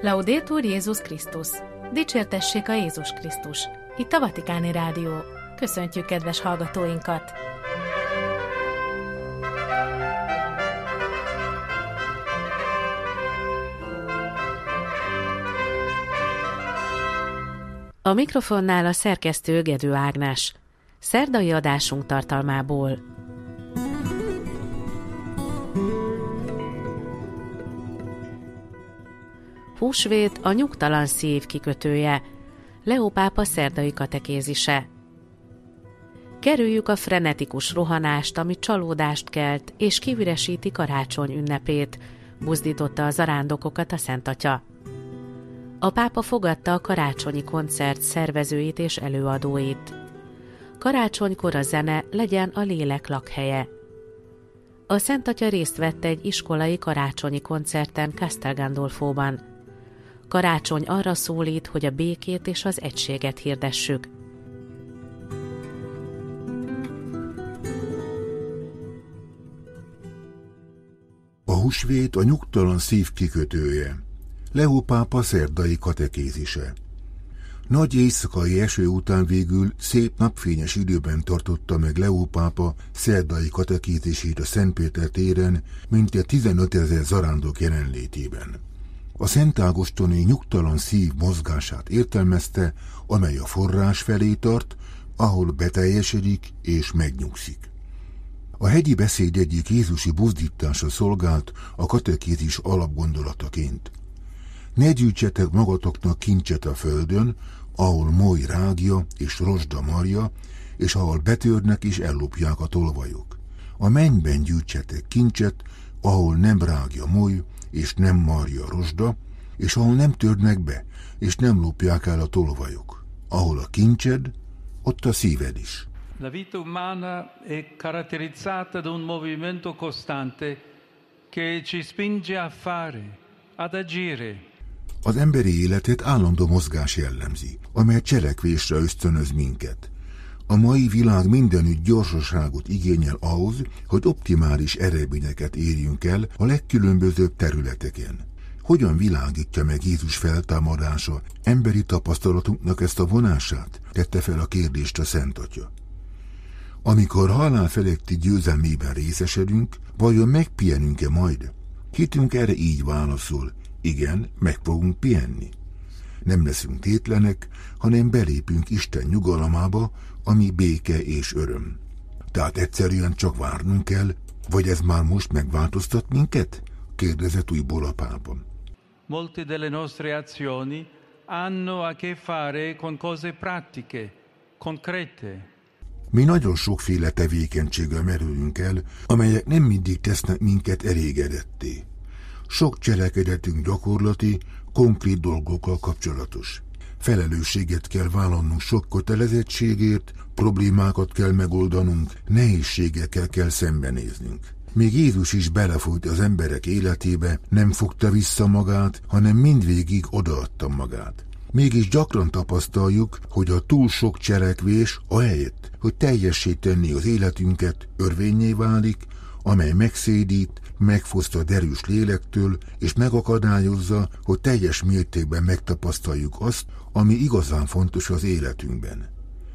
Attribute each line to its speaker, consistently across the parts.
Speaker 1: Laudetur Jézus Krisztus! Dicsértessék a Jézus Krisztus! Itt a Vatikáni Rádió. Köszöntjük kedves hallgatóinkat! A mikrofonnál a szerkesztő Gedő Ágnes. Szerdai adásunk tartalmából. Húsvét a nyugtalan szív kikötője. Leó pápa szerdai katekézise. Kerüljük a frenetikus rohanást, ami csalódást kelt, és kiüresíti karácsony ünnepét, buzdította a zarándokokat a Szent Atya. A pápa fogadta a karácsonyi koncert szervezőit és előadóit. Karácsonykor a zene legyen a lélek lakhelye. A Szent Atya részt vett egy iskolai karácsonyi koncerten Castel Gandolfóban. Karácsony arra szólít, hogy a békét és az egységet hirdessük.
Speaker 2: A húsvét a nyugtalan szív kikötője. Leó pápa szerdai katekézise. Nagy éjszakai eső után végül szép napfényes időben tartotta meg Leó pápa szerdai katekézisét a Szent Péter téren, mintegy 15 000 zarándok jelenlétében. A Szent Ágostoni nyugtalan szív mozgását értelmezte, amely a forrás felé tart, ahol beteljesedik és megnyugszik. A hegyi beszéd egyik jézusi buzdítása szolgált a katekézis alapgondolataként. Ne gyűjtsetek magatoknak kincset a földön, ahol moly rágja és rozsda marja, és ahol betörnek és ellopják a tolvajok. A mennyben gyűjtsetek kincset, ahol nem rágja moly, és nem marja rozsda, és ahol nem törnek be, és nem lopják el a tolvajok. Ahol a kincsed, ott a szíved is.
Speaker 3: La vita umana è caratterizzata da un movimento costante che ci spinge a fare, ad agire.
Speaker 2: Az emberi életet állandó mozgás jellemzi, amely cselekvésre ösztönöz minket. A mai világ mindenütt gyorsaságot igényel ahhoz, hogy optimális eredményeket érjünk el a legkülönbözőbb területeken. Hogyan világítja meg Jézus feltámadása emberi tapasztalatunknak ezt a vonását? Tette fel a kérdést a Szent Atya. Amikor halál feletti győzelmében részesedünk, vajon megpihenünk-e majd? Hitünk erre így válaszol, igen, meg fogunk pihenni. Nem leszünk tétlenek, hanem belépünk Isten nyugalmába, ami béke és öröm. Tehát egyszerűen csak várnunk kell, vagy ez már most megváltoztat minket? Kérdezett újból a pápa.
Speaker 3: Molte delle nostre azioni hanno a che fare con cose pratiche, concrete.
Speaker 2: Mi nagyon sokféle tevékenységgel merülünk el, amelyek nem mindig tesznek minket elégedetté. Sok cselekedetünk gyakorlati, konkrét dolgokkal kapcsolatos. Felelősséget kell vállalnunk sok kötelezettségért, problémákat kell megoldanunk, nehézségekkel kell szembenéznünk. Még Jézus is belefújt az emberek életébe, nem fogta vissza magát, hanem mindvégig odaadta magát. Mégis gyakran tapasztaljuk, hogy a túl sok cselekvés ahelyett, hogy teljessé tenni az életünket, örvénnyé válik, amely megszédít, megfoszt a derűs lélektől, és megakadályozza, hogy teljes mértékben megtapasztaljuk azt, ami igazán fontos az életünkben.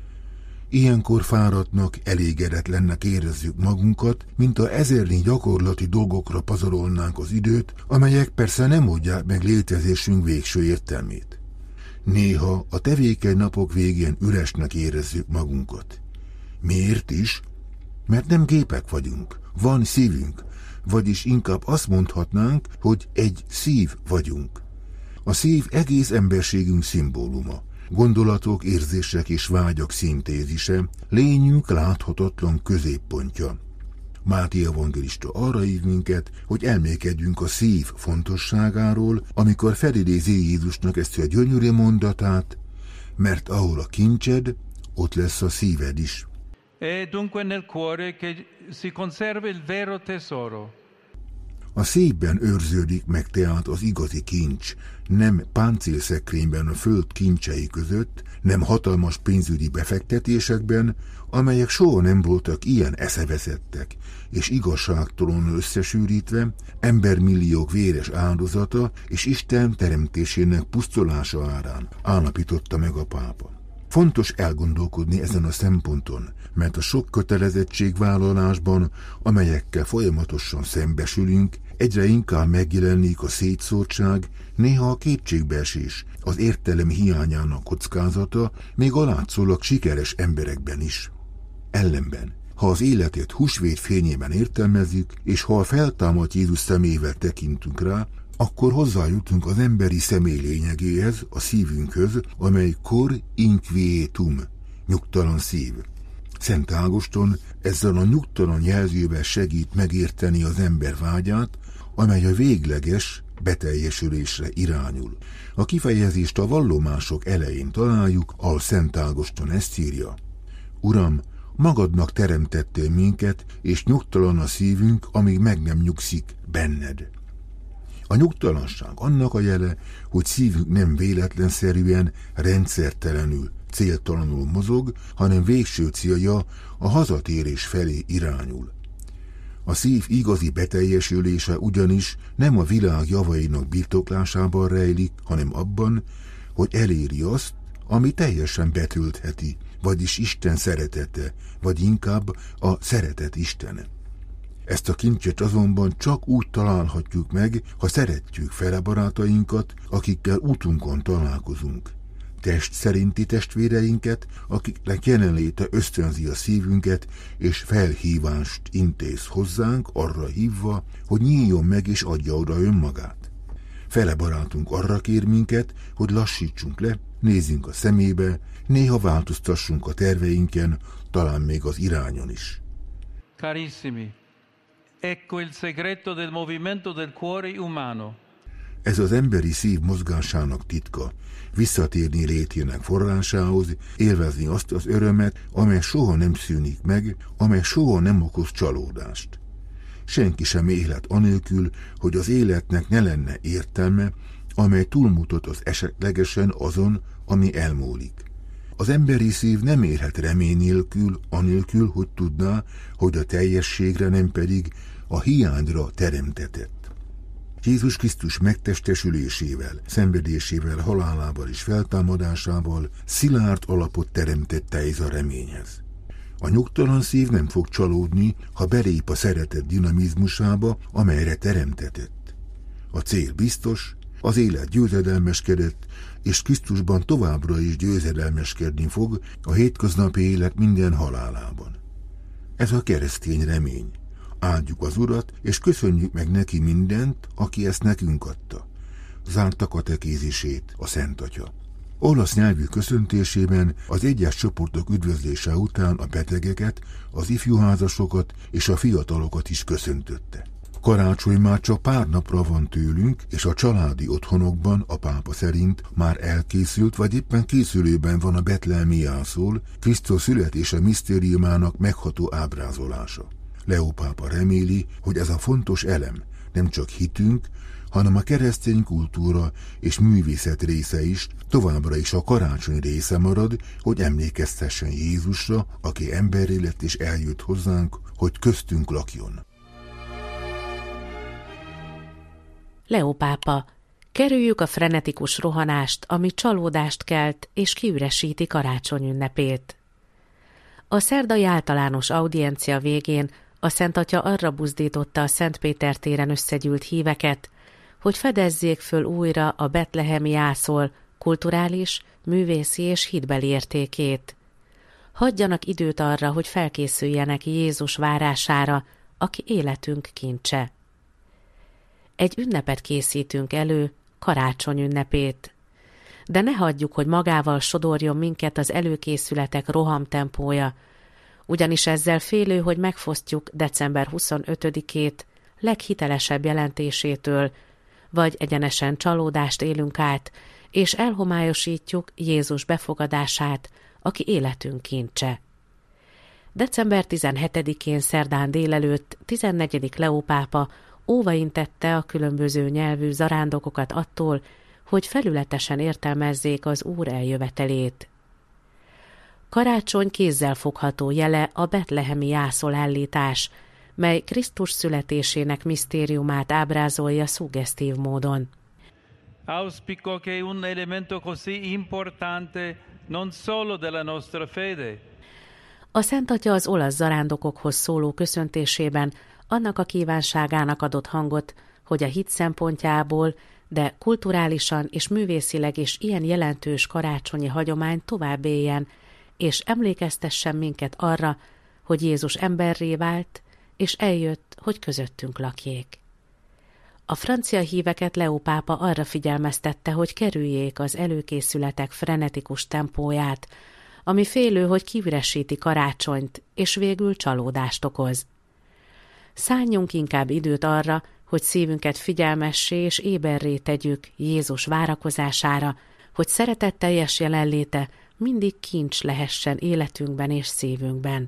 Speaker 2: Ilyenkor fáradtnak, elégedetlennek érezzük magunkat, mint a ezernyi gyakorlati dolgokra pazarolnánk az időt, amelyek persze nem oldják meg létezésünk végső értelmét. Néha a tevékeny napok végén üresnek érezzük magunkat. Miért is? Mert nem gépek vagyunk, van szívünk, vagyis inkább azt mondhatnánk, hogy egy szív vagyunk. A szív egész emberségünk szimbóluma, gondolatok, érzések és vágyak szintézise, lényünk láthatatlan középpontja. Máté evangélista arra hív minket, hogy elmékedjünk a szív fontosságáról, amikor felidézi Jézusnak ezt a gyönyörű mondatát, mert ahol a kincsed, ott lesz a szíved is.
Speaker 3: È dunque nel cuore che si conserva il vero tesoro.
Speaker 2: A szívben őrződik meg tehát az igazi kincs, nem páncélszekrényben a föld kincsei között, nem hatalmas pénzügyi befektetésekben, amelyek soha nem voltak ilyen eszeveszettek, és igazságtalanul összesűrítve, embermilliók véres áldozata és Isten teremtésének pusztulása árán, állapította meg a pápa. Fontos elgondolkodni ezen a szemponton, mert a sok kötelezettségvállalásban, amelyekkel folyamatosan szembesülünk, egyre inkább megjelenik a szétszórtság, néha a kétségbeesés, az értelem hiányának kockázata, még a látszólag sikeres emberekben is. Ellenben, ha az életet húsvét fényében értelmezzük, és ha a feltámadt Jézus szemével tekintünk rá, akkor hozzájutunk az emberi személy lényegéhez, a szívünkhöz, amely cor inquietum, nyugtalan szív. Szent Ágoston ezzel a nyugtalan jelzővel segít megérteni az ember vágyát, amely a végleges beteljesülésre irányul. A kifejezést a vallomások elején találjuk, ahol Szent Ágoston ezt írja: Uram, magadnak teremtettél minket, és nyugtalan a szívünk, amíg meg nem nyugszik benned. A nyugtalanság annak a jele, hogy szívünk nem véletlenszerűen, rendszertelenül, céltalanul mozog, hanem végső célja a hazatérés felé irányul. A szív igazi beteljesülése ugyanis nem a világ javainak birtoklásában rejlik, hanem abban, hogy eléri azt, ami teljesen betöltheti, vagyis Isten szeretete, vagy inkább a szeretet Istene. Ezt a kincset azonban csak úgy találhatjuk meg, ha szeretjük fele barátainkat, akikkel útunkon találkozunk. Test szerinti testvéreinket, akiknek jelenléte ösztönzi a szívünket, és felhívást intéz hozzánk, arra hívva, hogy nyíljon meg és adja oda önmagát. Fele barátunk arra kér minket, hogy lassítsunk le, nézzünk a szemébe, néha változtassunk a terveinken, talán még az irányon is.
Speaker 3: Carissimi, ecco il segreto del movimento del cuore umano.
Speaker 2: Ez az emberi szív mozgásának titka, visszatérni létének forrásához, élvezni azt az örömet, amely soha nem szűnik meg, amely soha nem okoz csalódást. Senki sem élet anélkül, hogy az életnek ne lenne értelme, amely túlmutat az esetlegesen azon, ami elmúlik. Az emberi szív nem élhet remény nélkül, anélkül, hogy tudná, hogy a teljességre, nem pedig a hiányra teremtetett. Jézus Krisztus megtestesülésével, szenvedésével, halálával és feltámadásával szilárd alapot teremtette ez a reményhez. A nyugtalan szív nem fog csalódni, ha belép a szeretet dinamizmusába, amelyre teremtetett. A cél biztos, az élet győzedelmeskedett, és Krisztusban továbbra is győzedelmeskedni fog a hétköznapi élet minden halálában. Ez a keresztény remény. Áldjuk az Urat, és köszönjük meg neki mindent, aki ezt nekünk adta. Zárta katekézisét a Szent Atya. Olasz nyelvű köszöntésében az egyes csoportok üdvözlése után a betegeket, az ifjúházasokat és a fiatalokat is köszöntötte. Karácsony már csak pár napra van tőlünk, és a családi otthonokban a pápa szerint már elkészült, vagy éppen készülőben van a betlehemi jászol, Krisztus születése misztériumának megható ábrázolása. Leó pápa reméli, hogy ez a fontos elem nem csak hitünk, hanem a keresztény kultúra és művészet része is, továbbra is a karácsony része marad, hogy emlékeztessen Jézusra, aki emberré lett és eljött hozzánk, hogy köztünk lakjon.
Speaker 1: Leó pápa, kerüljük a frenetikus rohanást, ami csalódást kelt és kiüresíti karácsony ünnepét. A szerdai általános audiencia végén a Szent Atya arra buzdította a Szent Péter téren összegyűlt híveket, hogy fedezzék föl újra a betlehemi jászol kulturális, művészi és hitbeli értékét. Hagyjanak időt arra, hogy felkészüljenek Jézus várására, aki életünk kincse. Egy ünnepet készítünk elő, karácsony ünnepét. De ne hagyjuk, hogy magával sodorjon minket az előkészületek rohamtempója, ugyanis ezzel félő, hogy megfosztjuk december 25-ét leghitelesebb jelentésétől, vagy egyenesen csalódást élünk át, és elhomályosítjuk Jézus befogadását, aki életünk kincse. December 17-én szerdán délelőtt 14. Leó pápa óvaintette a különböző nyelvű zarándokokat attól, hogy felületesen értelmezzék az Úr eljövetelét. Karácsony kézzelfogható jele a betlehemi jászolállítás, mely Krisztus születésének misztériumát ábrázolja szuggesztív módon.
Speaker 3: Auspico che un elemento così importante non solo della nostra fede.
Speaker 1: A Szent Atya az olasz zarándokokhoz szóló köszöntésében annak a kívánságának adott hangot, hogy a hit szempontjából, de kulturálisan és művészileg is ilyen jelentős karácsonyi hagyomány tovább éljen, és emlékeztessen minket arra, hogy Jézus emberré vált, és eljött, hogy közöttünk lakjék. A francia híveket Leó pápa arra figyelmeztette, hogy kerüljék az előkészületek frenetikus tempóját, ami félő, hogy kiüresíti karácsonyt, és végül csalódást okoz. Szálljunk inkább időt arra, hogy szívünket figyelmessé és éberré tegyük Jézus várakozására, hogy szeretetteljes jelenléte mindig kincs lehessen életünkben és szívünkben.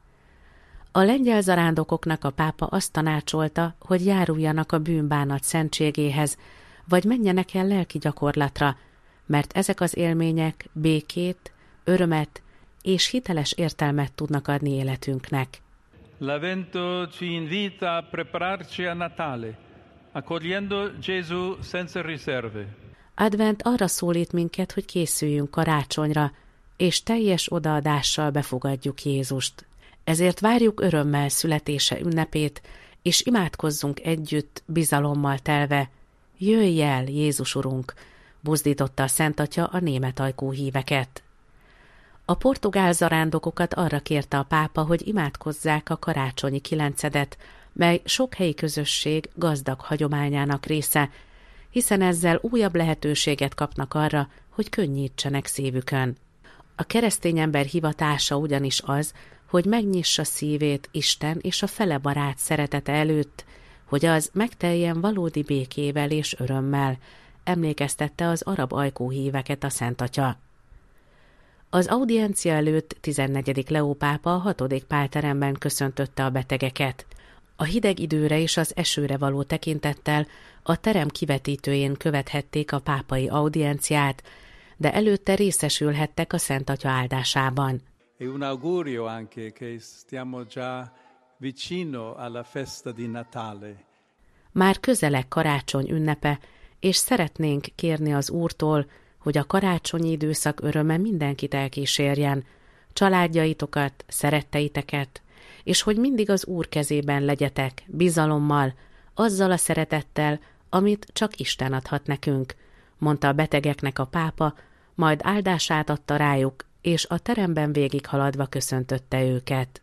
Speaker 1: A lengyel zarándokoknak a pápa azt tanácsolta, hogy járuljanak a bűnbánat szentségéhez, vagy menjenek el lelki gyakorlatra, mert ezek az élmények békét, örömet és hiteles értelmet tudnak adni életünknek.
Speaker 3: L'Avvento ci invita a prepararci a Natale, accogliendo Gesù senza riserve.
Speaker 1: Advent arra szólít minket, hogy készüljünk karácsonyra, és teljes odaadással befogadjuk Jézust. Ezért várjuk örömmel születése ünnepét, és imádkozzunk együtt, bizalommal telve. Jöjj el, Jézus Urunk! Buzdította a Szent Atya a német ajkú híveket. A portugál zarándokokat arra kérte a pápa, hogy imádkozzák a karácsonyi kilencedet, mely sok helyi közösség gazdag hagyományának része, hiszen ezzel újabb lehetőséget kapnak arra, hogy könnyítsenek szívükön. A keresztény ember hivatása ugyanis az, hogy megnyissa szívét Isten és a fele barát szeretete előtt, hogy az megteljen valódi békével és örömmel, emlékeztette az arab ajkúhíveket a Szent Atya. Az audiencia előtt 14. Leó pápa a 6. Pálteremben köszöntötte a betegeket. A hideg időre és az esőre való tekintettel a terem kivetítőjén követhették a pápai audienciát, de előtte részesülhettek a Szent Atya áldásában.
Speaker 3: E un augurio anche che stiamo già vicino alla festa di Natale.
Speaker 1: Már közeleg karácsony ünnepe, és szeretnénk kérni az Úrtól, hogy a karácsonyi időszak öröme mindenkit elkísérjen, családjaitokat, szeretteiteket, és hogy mindig az Úr kezében legyetek, bizalommal, azzal a szeretettel, amit csak Isten adhat nekünk, mondta a betegeknek a pápa, majd áldását adta rájuk, és a teremben végighaladva köszöntötte őket.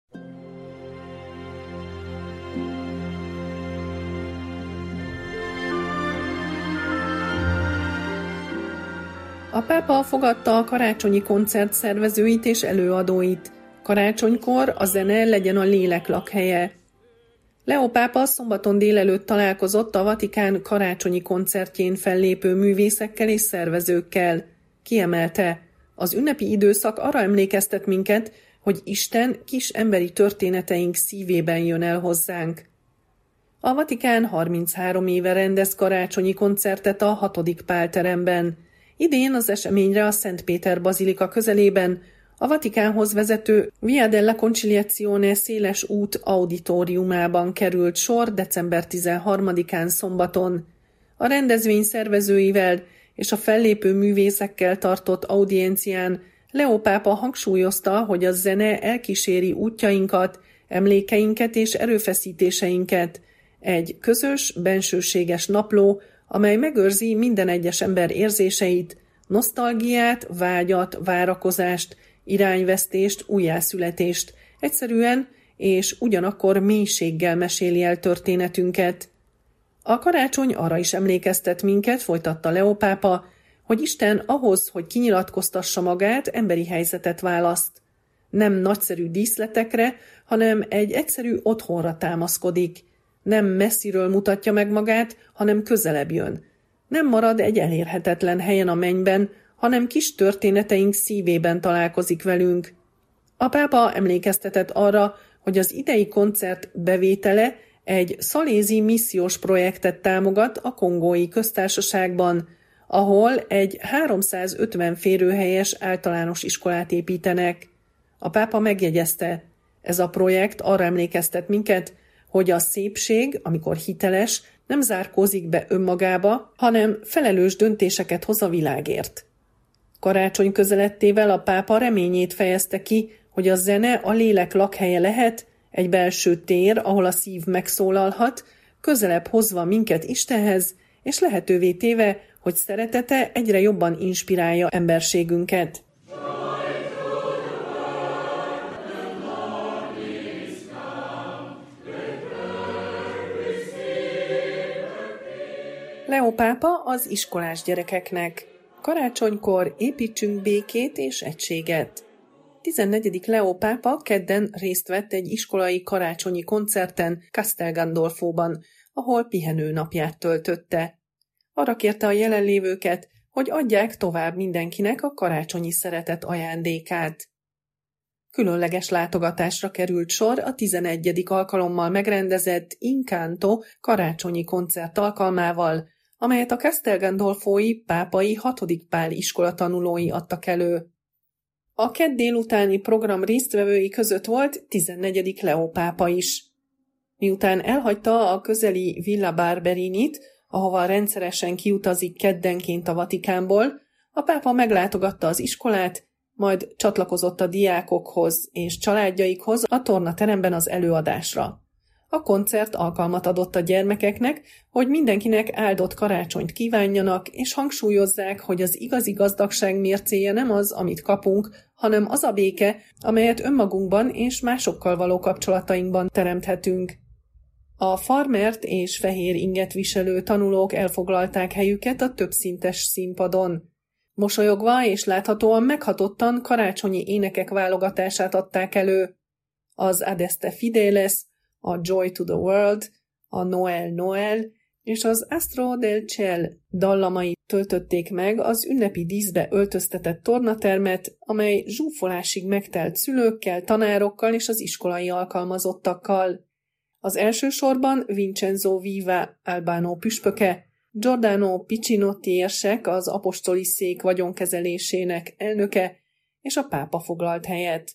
Speaker 4: A pápa fogadta a karácsonyi koncert szervezőit és előadóit. Karácsonykor a zene legyen a lélek lakhelye. Leó pápa szombaton délelőtt találkozott a Vatikán karácsonyi koncertjén fellépő művészekkel és szervezőkkel. Kiemelte, az ünnepi időszak arra emlékeztet minket, hogy Isten kis emberi történeteink szívében jön el hozzánk. A Vatikán 33 éve rendez karácsonyi koncertet a 6. Pálteremben. Idén az eseményre a Szent Péter bazilika közelében a Vatikánhoz vezető Via della Conciliazione széles út auditoriumában került sor december 13-án szombaton. A rendezvény szervezőivel és a fellépő művészekkel tartott audiencián Leó pápa hangsúlyozta, hogy a zene elkíséri útjainkat, emlékeinket és erőfeszítéseinket. Egy közös, bensőséges napló, amely megőrzi minden egyes ember érzéseit, nosztalgiát, vágyat, várakozást, irányvesztést, újjászületést, egyszerűen és ugyanakkor mélységgel meséli el történetünket. A karácsony arra is emlékeztet minket, folytatta Leó pápa, hogy Isten ahhoz, hogy kinyilatkoztassa magát, emberi helyzetet választ. Nem nagyszerű díszletekre, hanem egy egyszerű otthonra támaszkodik. Nem messziről mutatja meg magát, hanem közelebb jön. Nem marad egy elérhetetlen helyen a mennyben, hanem kis történeteink szívében találkozik velünk. A pápa emlékeztetett arra, hogy az idei koncert bevétele egy szalézi missziós projektet támogat a Kongói Köztársaságban, ahol egy 350 férőhelyes általános iskolát építenek. A pápa megjegyezte, ez a projekt arra emlékeztet minket, hogy a szépség, amikor hiteles, nem zárkózik be önmagába, hanem felelős döntéseket hoz a világért. Karácsony közeledtével a pápa reményét fejezte ki, hogy a zene a lélek lakhelye lehet, egy belső tér, ahol a szív megszólalhat, közelebb hozva minket Istenhez, és lehetővé téve, hogy szeretete egyre jobban inspirálja emberségünket. Leo pápa az iskolás gyerekeknek. Karácsonykor építsünk békét és egységet. 14. Leo pápa kedden részt vett egy iskolai karácsonyi koncerten Castel Gandolfóban, ahol pihenőnapját töltötte. Arra kérte a jelenlévőket, hogy adják tovább mindenkinek a karácsonyi szeretet ajándékát. Különleges látogatásra került sor a 11. alkalommal megrendezett Incanto karácsonyi koncert alkalmával, amelyet a Castel Gandolfói pápai 6. Pál iskola tanulói adtak elő. A kedd délutáni program résztvevői között volt 14. Leo pápa is. Miután elhagyta a közeli Villa Barberinit, ahova rendszeresen kiutazik keddenként a Vatikánból, a pápa meglátogatta az iskolát, majd csatlakozott a diákokhoz és családjaikhoz a tornateremben az előadásra. A koncert alkalmat adott a gyermekeknek, hogy mindenkinek áldott karácsonyt kívánjanak, és hangsúlyozzák, hogy az igazi gazdagság mércéje nem az, amit kapunk, hanem az a béke, amelyet önmagunkban és másokkal való kapcsolatainkban teremthetünk. A farmert és fehér inget viselő tanulók elfoglalták helyüket a többszintes színpadon. Mosolyogva és láthatóan meghatottan karácsonyi énekek válogatását adták elő. Az Adeste Fideles, a Joy to the World, a Noel Noel és az Astro del Ciel dallamai töltötték meg az ünnepi díszbe öltöztetett tornatermet, amely zsúfolásig megtelt szülőkkel, tanárokkal és az iskolai alkalmazottakkal. Az első sorban Vincenzo Viva Albano püspöke, Giordano Piccinotti érsek, az apostoli szék vagyonkezelésének elnöke, és a pápa foglalt helyet.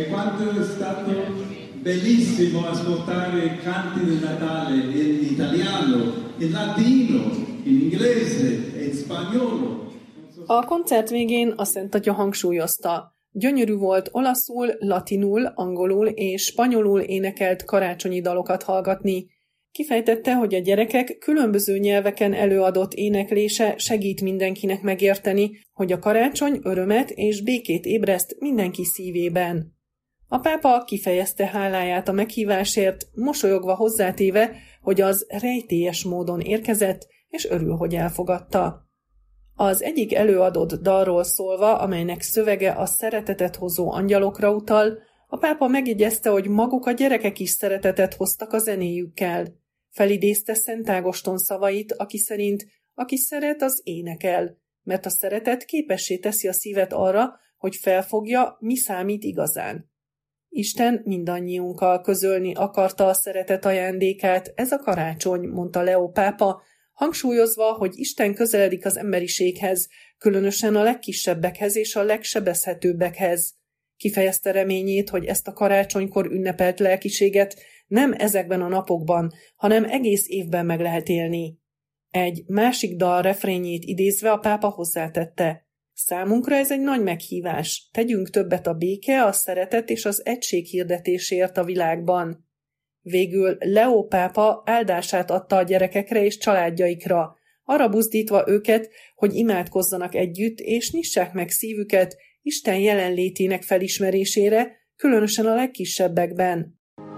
Speaker 5: Bellissimo ascoltare canti di Natale in italiano, in latino, in inglese, in spagnolo.
Speaker 4: A koncert végén a Szent Atya hangsúlyozta, gyönyörű volt olaszul, latinul, angolul és spanyolul énekelt karácsonyi dalokat hallgatni. Kifejtette, hogy a gyerekek különböző nyelveken előadott éneklése segít mindenkinek megérteni, hogy a karácsony örömet és békét ébreszt mindenki szívében. A pápa kifejezte háláját a meghívásért, mosolyogva hozzátéve, hogy az rejtélyes módon érkezett, és örül, hogy elfogadta. Az egyik előadott dalról szólva, amelynek szövege a szeretetet hozó angyalokra utal, a pápa megjegyezte, hogy maguk a gyerekek is szeretetet hoztak a zenéjükkel. Felidézte Szent Ágoston szavait, aki szerint, aki szeret, az énekel, mert a szeretet képessé teszi a szívet arra, hogy felfogja, mi számít igazán. Isten mindannyiunkkal közölni akarta a szeretet ajándékát, ez a karácsony, mondta Leo pápa, hangsúlyozva, hogy Isten közeledik az emberiséghez, különösen a legkisebbekhez és a legsebezhetőbbekhez. Kifejezte reményét, hogy ezt a karácsonykor ünnepelt lelkiséget nem ezekben a napokban, hanem egész évben meg lehet élni. Egy másik dal refrényét idézve a pápa hozzátette: számunkra ez egy nagy meghívás, tegyünk többet a béke, a szeretet és az egység hirdetésért a világban. Végül Leo pápa áldását adta a gyerekekre és családjaikra, arra buzdítva őket, hogy imádkozzanak együtt és nyissák meg szívüket Isten jelenlétének felismerésére, különösen a legkisebbekben.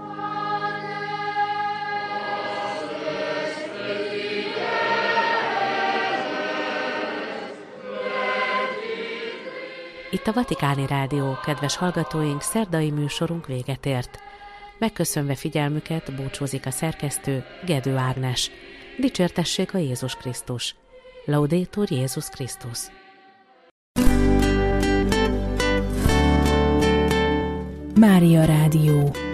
Speaker 1: Itt a Vatikáni Rádió, kedves hallgatóink, szerdai műsorunk véget ért. Megköszönve figyelmüket búcsúzik a szerkesztő, Gedő Ágnes. Dicsértessék a Jézus Krisztus. Laudetur Jézus Krisztus.
Speaker 6: Mária Rádió.